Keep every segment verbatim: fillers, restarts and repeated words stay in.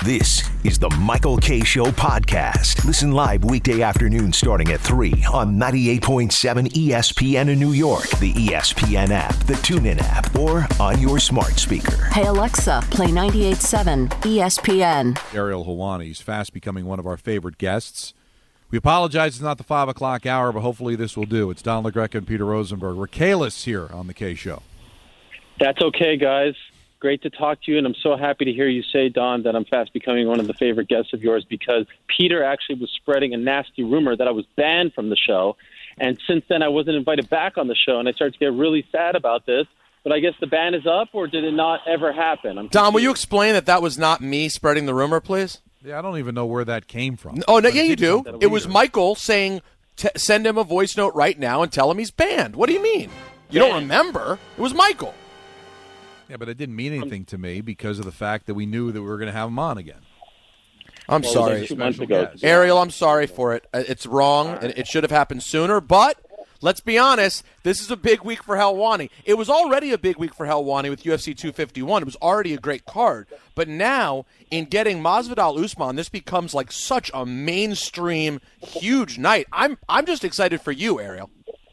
This is the Michael Kay Show podcast. Listen live weekday afternoon starting at three on ninety-eight point seven E S P N in New York, the E S P N app, the TuneIn app, or on your smart speaker. Hey Alexa, play ninety-eight point seven E S P N. Ariel Helwani is fast becoming one of our favorite guests. We apologize it's not the five o'clock hour, but hopefully this will do. It's Don LaGreca and Peter Rosenberg. We're Kalis here on the Kay Show. That's okay, guys. Great to talk to you, and I'm so happy to hear you say, Don, that I'm fast becoming one of the favorite guests of yours, because Peter actually was spreading a nasty rumor that I was banned from the show, and since then I wasn't invited back on the show, and I started to get really sad about this. But I guess the ban is up, or did it not ever happen? I'm Don, will you explain that that was not me spreading the rumor, please? Yeah, I don't even know where that came from. Oh, no, yeah, you do. It was Michael saying, t- send him a voice note right now and tell him he's banned. What do you mean? You don't remember? It was Michael. Yeah, but it didn't mean anything to me because of the fact that we knew that we were going to have him on again. I'm Well, sorry. two months ago. Ariel, I'm sorry for it. It's wrong, and it should have happened sooner, but let's be honest, this is a big week for Helwani. It was already a big week for Helwani with U F C two fifty-one. It was already a great card. But now, in getting Masvidal Usman, this becomes like such a mainstream, huge night. I'm I'm just excited for you, Ariel.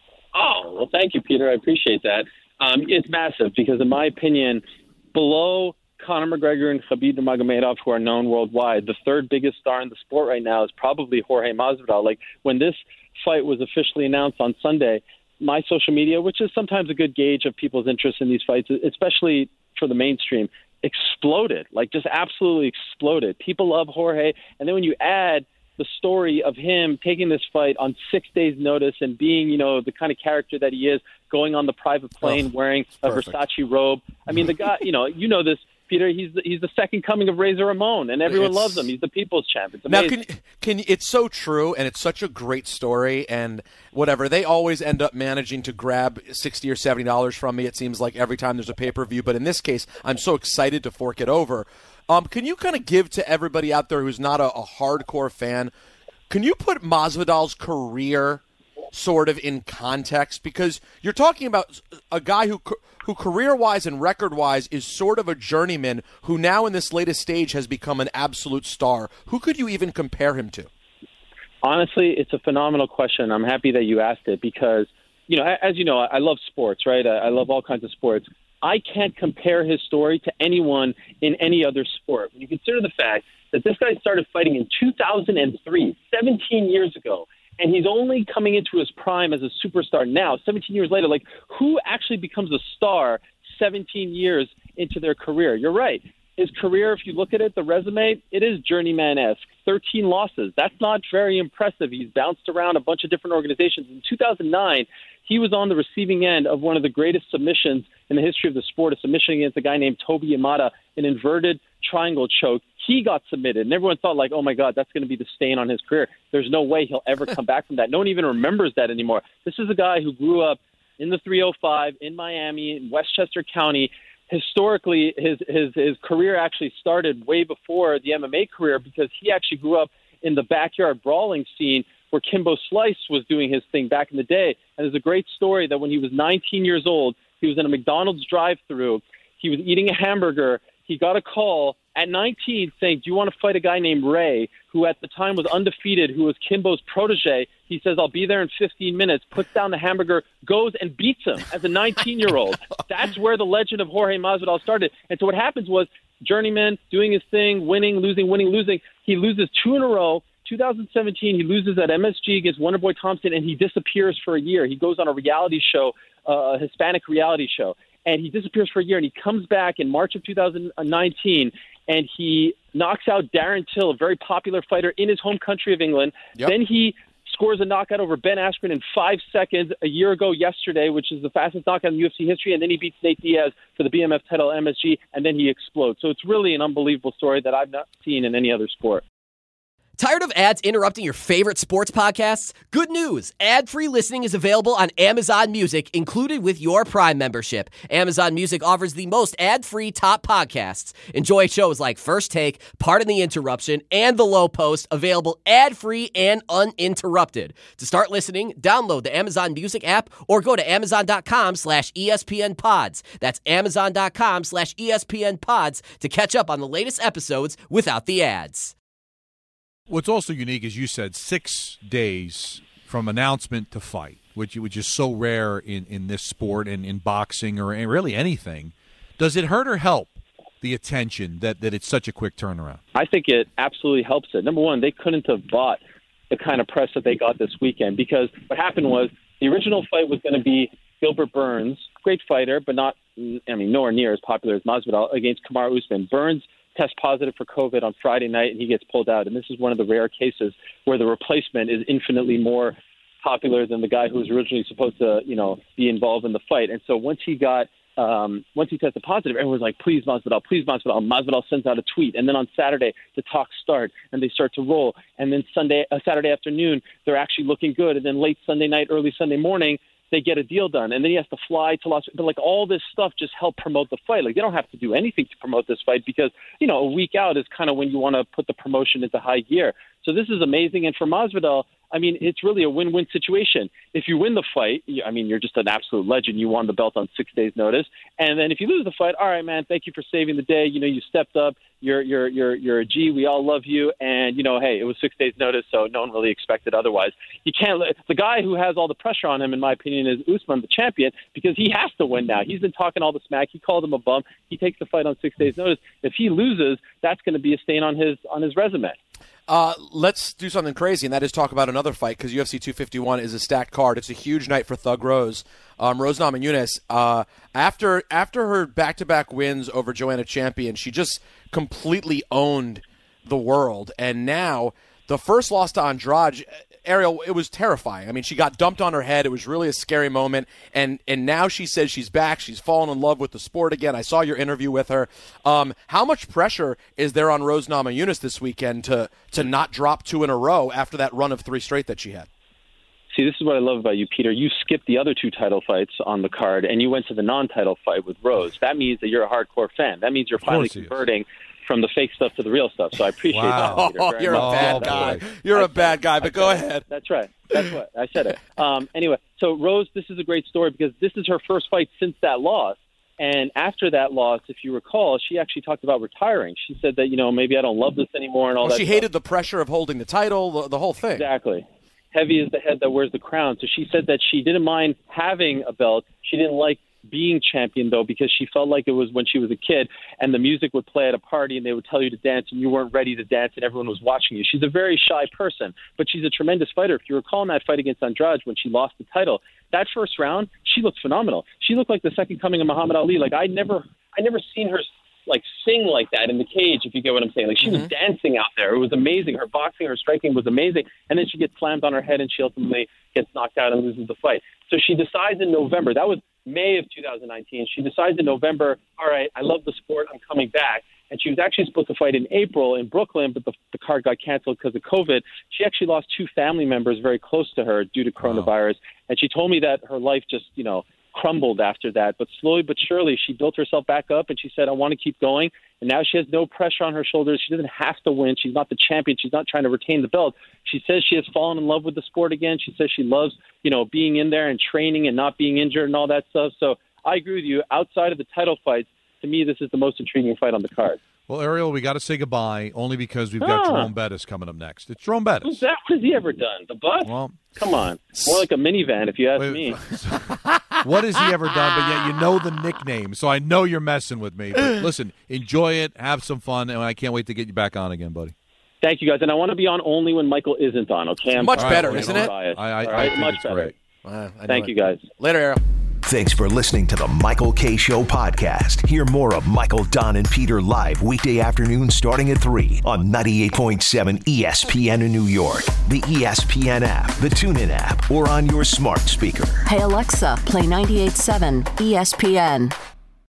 Oh, well, thank you, Peter. I appreciate that. Um, it's massive because, in my opinion, below Conor McGregor and Khabib Nurmagomedov, who are known worldwide, the third biggest star in the sport right now is probably Jorge Masvidal. Like, when this fight was officially announced on Sunday, my social media, which is sometimes a good gauge of people's interest in these fights, especially for the mainstream, exploded. Like, just absolutely exploded. People love Jorge. And then when you add the story of him taking this fight on six days' notice and being, you know, the kind of character that he is, going on the private plane oh, wearing a perfect. Versace robe. I mean, the guy, you know, you know this, Peter. He's the, he's the second coming of Razor Ramon, and everyone It's, loves him. He's the people's champ. It's now, amazing. can can it's so true, and it's such a great story, and whatever they always end up managing to grab sixty or seventy dollars from me. It seems like every time there's a pay per view, but in this case, I'm so excited to fork it over. Um, can you kind of give to everybody out there who's not a, a hardcore fan? Can you put Masvidal's career sort of in context? Because you're talking about a guy who who career-wise and record-wise is sort of a journeyman who now in this latest stage has become an absolute star. Who could you even compare him to? Honestly, it's a phenomenal question. I'm happy that you asked it because, you know, as you know, I love sports, right? I love all kinds of sports. I can't compare his story to anyone in any other sport. When you consider the fact that this guy started fighting in two thousand three, seventeen years ago, and he's only coming into his prime as a superstar now, seventeen years later. Like, who actually becomes a star seventeen years into their career? You're right. His career, if you look at it, the resume, it is journeyman-esque. thirteen losses. That's not very impressive. He's bounced around a bunch of different organizations. In two thousand nine, he was on the receiving end of one of the greatest submissions in the history of the sport, a submission against a guy named Toby Yamada, an inverted triangle choke. He got submitted, and everyone thought, like, oh, my God, that's going to be the stain on his career. There's no way he'll ever come back from that. No one even remembers that anymore. This is a guy who grew up in the three oh five in Miami, in Westchester County. Historically, his, his, his career actually started way before the M M A career because he actually grew up in the backyard brawling scene where Kimbo Slice was doing his thing back in the day. And there's a great story that when he was nineteen years old, he was in a McDonald's drive-thru. He was eating a hamburger. He got a call at nineteen saying, do you want to fight a guy named Ray, who at the time was undefeated, who was Kimbo's protege? He says, I'll be there in fifteen minutes, puts down the hamburger, goes and beats him as a nineteen-year-old. That's where the legend of Jorge Masvidal started. And so what happens was journeyman, doing his thing, winning, losing, winning, losing. He loses two in a row. two thousand seventeen, he loses at M S G against Wonderboy Thompson, and he disappears for a year. He goes on a reality show, uh, a Hispanic reality show, and he disappears for a year, and he comes back in March of two thousand nineteen, and he knocks out Darren Till, a very popular fighter in his home country of England. Yep. Then he scores a knockout over Ben Askren in five seconds a year ago yesterday, which is the fastest knockout in U F C history, and then he beats Nate Diaz for the B M F title at M S G, and then he explodes. So it's really an unbelievable story that I've not seen in any other sport. Tired of ads interrupting your favorite sports podcasts? Good news! Ad-free listening is available on Amazon Music, included with your Prime membership. Amazon Music offers the most ad-free top podcasts. Enjoy shows like First Take, Pardon the Interruption, and The Low Post, available ad-free and uninterrupted. To start listening, download the Amazon Music app or go to amazon.com slash ESPN pods. That's amazon.com slash ESPN pods to catch up on the latest episodes without the ads. What's also unique, as you said, six days from announcement to fight, which which is so rare in, in this sport and in boxing or in really anything. Does it hurt or help the attention that, that it's such a quick turnaround? I think it absolutely helps it. Number one, they couldn't have bought the kind of press that they got this weekend, because what happened was the original fight was going to be Gilbert Burns, great fighter, but not, I mean, nowhere near as popular as Masvidal, against Kamaru Usman. Burns test positive for COVID on Friday night, and he gets pulled out. And this is one of the rare cases where the replacement is infinitely more popular than the guy who was originally supposed to, you know, be involved in the fight. And so once he got, um, once he tested positive, everyone was like, please, Masvidal, please, Masvidal. And Masvidal sends out a tweet. And then on Saturday, the talks start, and they start to roll. And then Sunday, uh, Saturday afternoon, they're actually looking good. And then late Sunday night, early Sunday morning, they get a deal done, and then he has to fly to Las Vegas. But, like, all this stuff just helped promote the fight. Like, they don't have to do anything to promote this fight because, you know, a week out is kind of when you want to put the promotion into high gear. So this is amazing. And for Masvidal, I mean, it's really a win-win situation. If you win the fight, I mean, you're just an absolute legend. You won the belt on six days' notice. And then if you lose the fight, all right, man, thank you for saving the day. You know, you stepped up. You're you're you're you're a G. We all love you. And, you know, hey, it was six days' notice, so no one really expected otherwise. You can't – the guy who has all the pressure on him, in my opinion, is Usman, the champion, because he has to win now. He's been talking all the smack. He called him a bum. He takes the fight on six days' notice. If he loses, that's going to be a stain on his on his resume. Uh, let's do something crazy, and that is talk about another fight, because U F C two fifty-one is a stacked card. It's a huge night for Thug Rose. Um, Rose Namajunas, uh, after after her back-to-back wins over Joanna Champion, she just completely owned the world. And now the first loss to Andrade, Ariel, it was terrifying. I mean, she got dumped on her head. It was really a scary moment. And and now she says she's back. She's fallen in love with the sport again. I saw your interview with her. Um, how much pressure is there on Rose Namajunas this weekend to to not drop two in a row after that run of three straight that she had? See, this is what I love about you, Peter. You skipped the other two title fights on the card, and you went to the non-title fight with Rose. That means that you're a hardcore fan. That means you're finally converting from the fake stuff to the real stuff. So I appreciate wow. that, Peter. Oh, you're much. a bad oh, guy. boy. You're I a bad guy, but go it. ahead. That's right. That's what I said it. Um, anyway, so Rose, this is a great story because this is her first fight since that loss. And after that loss, if you recall, she actually talked about retiring. She said that, you know, maybe I don't love this anymore and all well, that she stuff. hated the pressure of holding the title, the, the whole thing. Exactly. Heavy is the head that wears the crown. So she said that she didn't mind having a belt. She didn't like being champion, though, because she felt like it was when she was a kid and the music would play at a party and they would tell you to dance and you weren't ready to dance and everyone was watching you. She's a very shy person, but she's a tremendous fighter. If you recall in that fight against Andrade when she lost the title, that first round, she looked phenomenal. She looked like the second coming of Muhammad Ali. Like I never, I never seen her like sing like that in the cage, if you get what I'm saying. Like she mm-hmm. was dancing out there. It was amazing. Her boxing, her striking was amazing. And then she gets slammed on her head and she ultimately gets knocked out and loses the fight. So she decides in November, that was May of two thousand nineteen, she decides in November, all right, I love the sport, I'm coming back. And she was actually supposed to fight in April in Brooklyn, but the, the card got canceled because of COVID. She actually lost two family members very close to her due to coronavirus. Wow. And she told me that her life just, you know, crumbled after that. But slowly but surely, she built herself back up, and she said, I want to keep going. And now she has no pressure on her shoulders. She doesn't have to win. She's not the champion. She's not trying to retain the belt. She says she has fallen in love with the sport again. She says she loves, you know, being in there and training and not being injured and all that stuff. So I agree with you. Outside of the title fights, to me, this is the most intriguing fight on the card. Well, Ariel, we got to say goodbye only because we've got ah. Jerome Bettis coming up next. It's Jerome Bettis. Who's that? What has he ever done? The bus? Well, come on. More like a minivan, if you ask wait, me. What has he ever done? But yet you know the nickname, so I know you're messing with me. But listen, enjoy it, have some fun, and I can't wait to get you back on again, buddy. Thank you, guys. And I want to be on only when Michael isn't on, okay? I'm much sorry. better, I'm isn't it? I, I, All right, I think much it's better. great. Uh, Thank it. you, guys. Later, Ariel. Thanks for listening to the Michael K. Show podcast. Hear more of Michael, Don, and Peter live weekday afternoons starting at three on ninety-eight point seven E S P N in New York, the E S P N app, the TuneIn app, or on your smart speaker. Hey Alexa, play ninety-eight point seven E S P N.